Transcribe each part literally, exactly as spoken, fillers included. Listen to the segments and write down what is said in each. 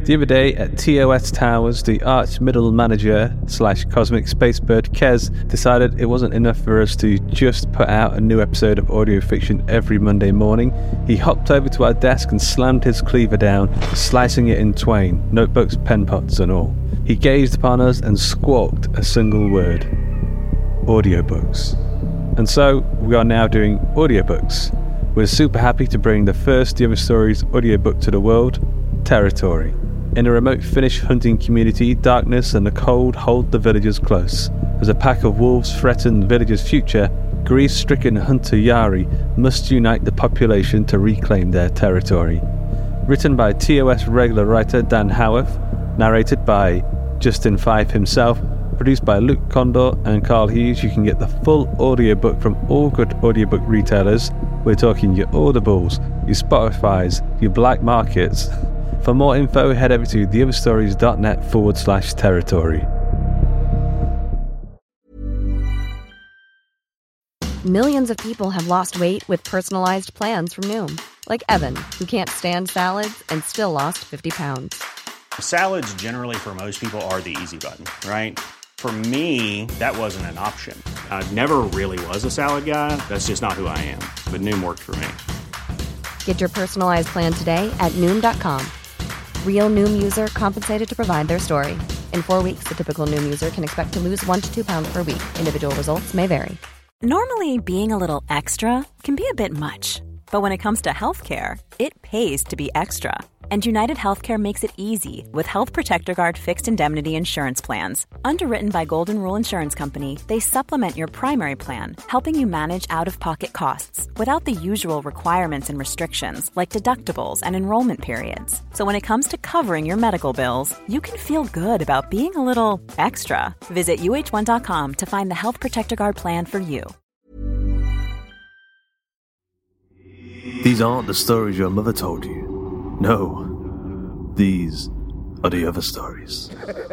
The other day at T O S Towers, the arch middle manager slash cosmic spacebird Kez decided it wasn't enough for us to just put out a new episode of Audio Fiction every Monday morning. He hopped over to our desk and slammed his cleaver down, slicing it in twain, notebooks, pen pots and all. He gazed upon us and squawked a single word: audiobooks. And so we are now doing audiobooks. We're super happy to bring the first The Other Stories audiobook to the world, Territory. In a remote Finnish hunting community, darkness and the cold hold the villagers close. As a pack of wolves threaten the villagers' future, grief-stricken hunter Jari must unite the population to reclaim their territory. Written by T O S regular writer Dan Howarth, narrated by Justin Fife himself, produced by Luke Condor and Carl Hughes. You can get the full audiobook from all good audiobook retailers. We're talking your Audibles, your Spotifys, your black markets. For more info, head over to theotherstories.net forward slash territory. Millions of people have lost weight with personalized plans from Noom. Like Evan, who can't stand salads and still lost fifty pounds. Salads generally for most people are the easy button, right? For me, that wasn't an option. I never really was a salad guy. That's just not who I am. But Noom worked for me. Get your personalized plan today at Noom dot com. Real Noom user compensated to provide their story. In four weeks, the typical Noom user can expect to lose one to two pounds per week. Individual results may vary. Normally, being a little extra can be a bit much. But when it comes to healthcare, it pays to be extra. And United Healthcare makes it easy with Health Protector Guard fixed indemnity insurance plans. Underwritten by Golden Rule Insurance Company, they supplement your primary plan, helping you manage out-of-pocket costs without the usual requirements and restrictions like deductibles and enrollment periods. So when it comes to covering your medical bills, you can feel good about being a little extra. Visit U H one dot com to find the Health Protector Guard plan for you. These aren't the stories your mother told you. No, these are the other stories.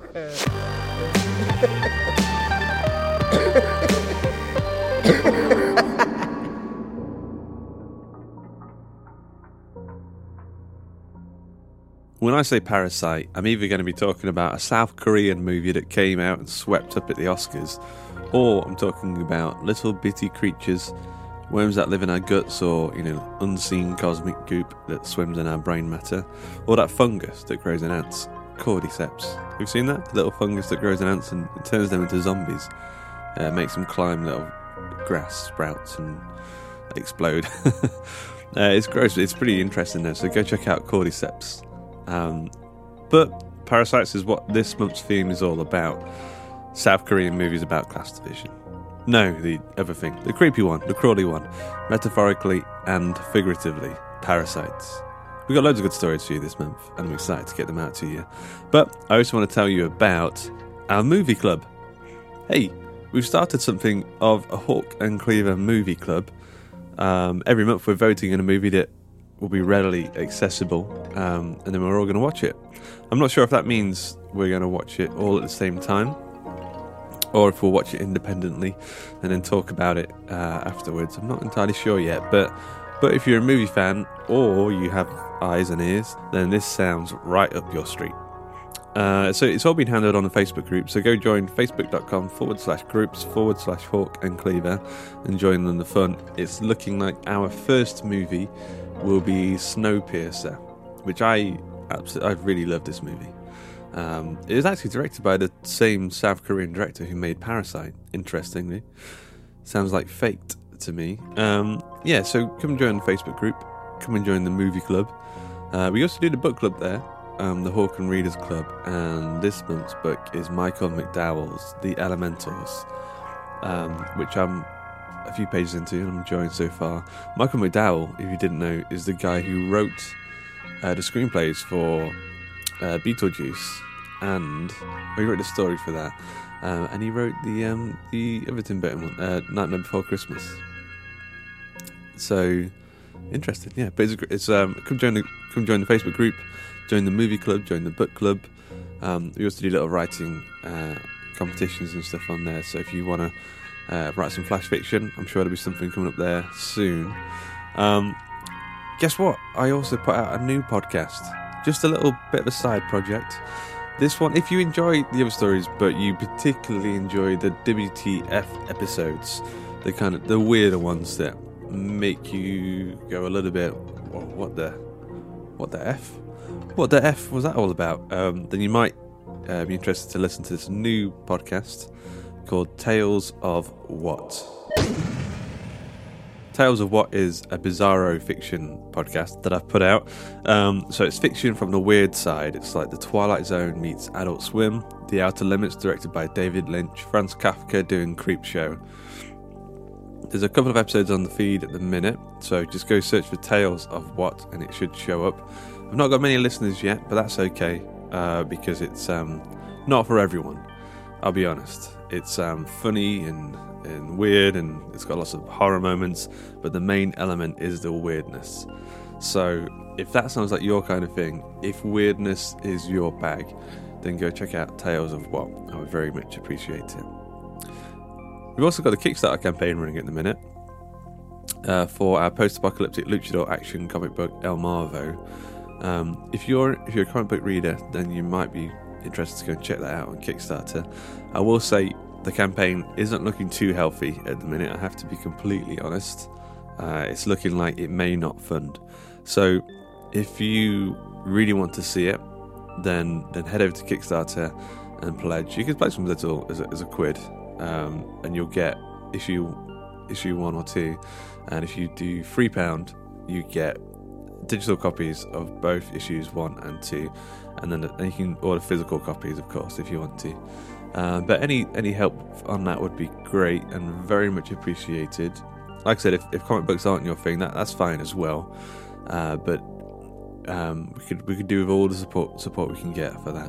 When I say Parasite, I'm either going to be talking about a South Korean movie that came out and swept up at the Oscars, or I'm talking about little bitty creatures, worms that live in our guts, or, you know, unseen cosmic goop that swims in our brain matter, or that fungus that grows in ants, cordyceps. You've seen that? Little fungus that grows in ants and it turns them into zombies. Uh, makes them climb little grass sprouts and explode. uh, it's gross, but it's pretty interesting though, so go check out cordyceps. Um, but Parasites is what this month's theme is all about. South Korean movies about class division. No, the other thing. The creepy one, the crawly one. Metaphorically and figuratively. Parasites. We've got loads of good stories for you this month, and I'm excited to get them out to you. But I also want to tell you about our movie club. Hey, we've started something of a Hawk and Cleaver movie club. Um, every month we're voting in a movie that will be readily accessible, um, and then we're all going to watch it. I'm not sure if that means we're going to watch it all at the same time, or if we'll watch it independently and then talk about it uh, afterwards. I'm not entirely sure yet, but but if you're a movie fan or you have eyes and ears, then this sounds right up your street. Uh, so it's all been handled on a Facebook group, so go join facebook.com forward slash groups forward slash Hawk and Cleaver and join in the fun. It's looking like our first movie will be Snowpiercer, which I absolutely, I really love this movie. Um, it was actually directed by the same South Korean director who made Parasite, interestingly. Sounds like fate to me. Um, yeah, so come join the Facebook group. Come and join the movie club. Uh, we also do the book club there, um, the Hawk and Readers Club. And this month's book is Michael McDowell's The Elementals, um, which I'm a few pages into and I'm enjoying so far. Michael McDowell, if you didn't know, is the guy who wrote uh, the screenplays for Uh, Beetlejuice, and well, he wrote the story for that, uh, and he wrote the um, the other Tim Burton one, uh, Nightmare Before Christmas. So interesting, yeah. But it's, it's um, come join the come join the Facebook group, join the movie club, join the book club. Um, we also do little writing uh, competitions and stuff on there. So if you want to uh, write some flash fiction, I'm sure there'll be something coming up there soon. Um, guess what? I also put out a new podcast. just a little bit of a side project. This one, if you enjoy the other stories, but you particularly enjoy the W T F episodes, the kind of the weirder ones that make you go a little bit, well, what the, what the F? What the F was that all about? Um, then you might uh, be interested to listen to this new podcast called Tales of What. Tales of What is a bizarro fiction podcast that I've put out. Um, so it's fiction from the weird side. It's like The Twilight Zone meets Adult Swim, The Outer Limits directed by David Lynch, Franz Kafka doing Creepshow. There's a couple of episodes on the feed at the minute, so just go search for Tales of What and it should show up. I've not got many listeners yet, but that's okay, uh, because it's um, not for everyone, I'll be honest. It's um, funny and and weird, and it's got lots of horror moments, but the main element is the weirdness. So if that sounds like your kind of thing, if weirdness is your bag, then go check out Tales of What. I would very much appreciate it. We've also got a Kickstarter campaign running at the minute uh, for our post-apocalyptic luchador action comic book El Marvo. Um, if you're if you're a comic book reader, then you might be interested to go and check that out on Kickstarter. I will say the campaign isn't looking too healthy at the minute, I have to be completely honest. Uh, it's looking like it may not fund. So if you really want to see it, then then head over to Kickstarter and pledge. You can pledge some little as a, as a quid, um, and you'll get issue issue one or two. And if you do three pound, you get digital copies of both issues one and two, and then and you can order physical copies, of course, if you want to. Uh, but any any help on that would be great and very much appreciated. Like I said, if, if comic books aren't your thing, that that's fine as well. Uh, but um, we could we could do with all the support support we can get for that.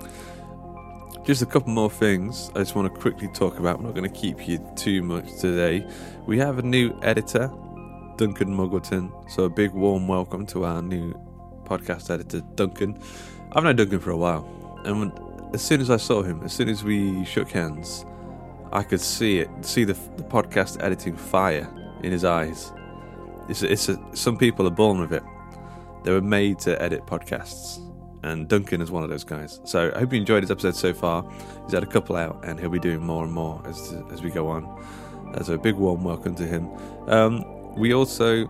Just a couple more things I just want to quickly talk about. I'm not going to keep you too much today. We have a new editor, Duncan Muggleton. So a big warm welcome to our new podcast editor, Duncan. I've known Duncan for a while, and when, as soon as I saw him, as soon as we shook hands, I could see it, see the, the podcast editing fire in his eyes. It's, it's a, some people are born with it. They were made to edit podcasts, and Duncan is one of those guys. So I hope you enjoyed his episode so far. He's had a couple out, and he'll be doing more and more as as we go on. Uh, so a big warm welcome to him. Um, we also,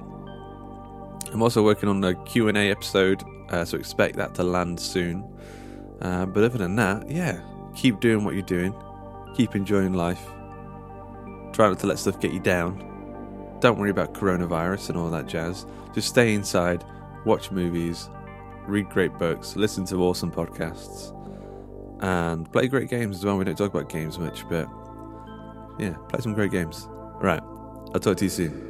I'm also working on a Q and A episode, uh, so expect that to land soon. Uh, but other than that, yeah, keep doing what you're doing. Keep enjoying life. Try not to let stuff get you down. Don't worry about coronavirus and all that jazz. Just stay inside, watch movies, read great books, listen to awesome podcasts, and play great games as well. We don't talk about games much, but yeah, play some great games. Right, I'll talk to you soon.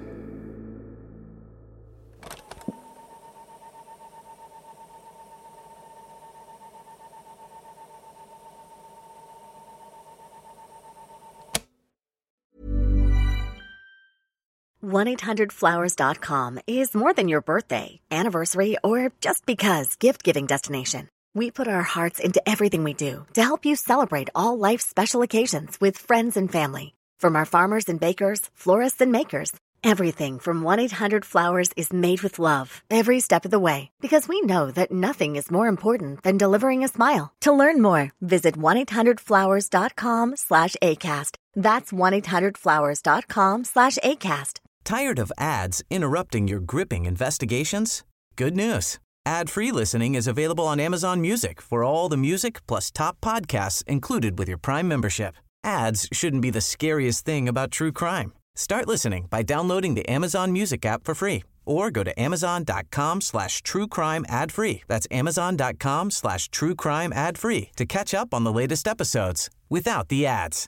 one eight hundred flowers dot com is more than your birthday, anniversary, or just because gift-giving destination. We put our hearts into everything we do to help you celebrate all life's special occasions with friends and family. From our farmers and bakers, florists and makers, everything from one eight hundred flowers is made with love every step of the way, because we know that nothing is more important than delivering a smile. To learn more, visit one eight hundred flowers dot com slash ACAST. That's one eight hundred flowers dot com slash ACAST. Tired of ads interrupting your gripping investigations? Good news. Ad-free listening is available on Amazon Music for all the music plus top podcasts included with your Prime membership. Ads shouldn't be the scariest thing about true crime. Start listening by downloading the Amazon Music app for free or go to amazon.com slash true crime ad free. That's amazon.com slash true crime ad free to catch up on the latest episodes without the ads.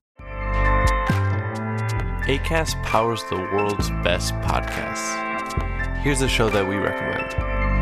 Acast powers the world's best podcasts. Here's a show that we recommend.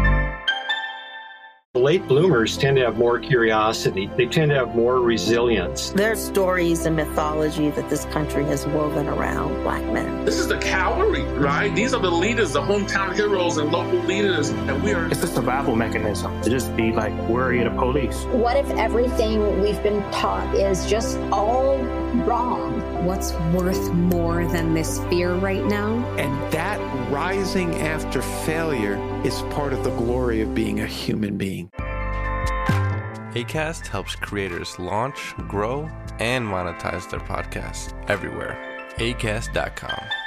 Late bloomers tend to have more curiosity. They tend to have more resilience. There's stories and mythology that this country has woven around Black men. This is the cavalry, right? These are the leaders, the hometown heroes and local leaders. And we are... It's a survival mechanism to just be like worry of the police. What if everything we've been taught is just all wrong? What's worth more than this fear right now? And that rising after failure is part of the glory of being a human being. Acast helps creators launch, grow, and monetize their podcasts everywhere. acast dot com.